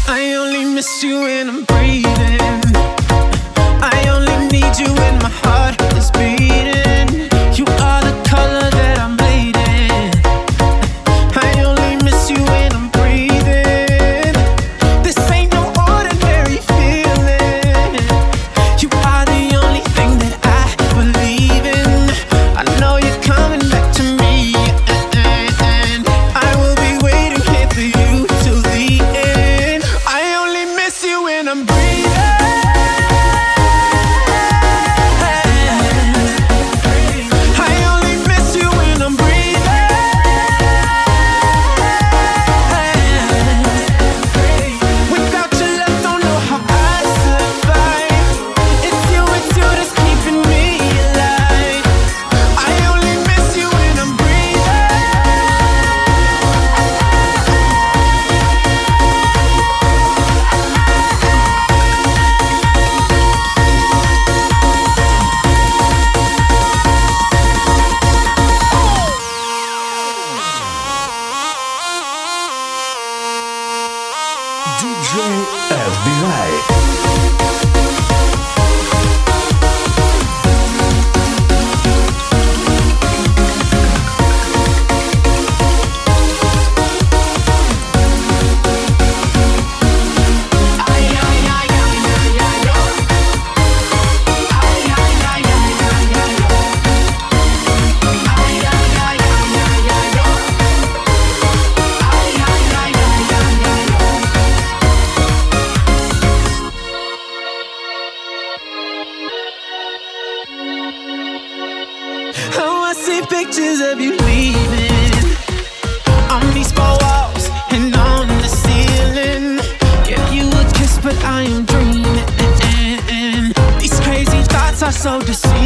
I only miss you when I'm breathing. I only need you when my heart is beating. You are the color that I'm bleeding. I only miss you when I'm breathing. This ain't no ordinary feeling. You are the only thing that I believe in. I know you're coming back to me, and I will be waiting here for you till the end. I only miss you when I'm breathing. DJ FBI. Oh, I see pictures of you leaving on these four walls and on the ceiling. Give you a kiss, but I am dreaming. These crazy thoughts are so deceiving.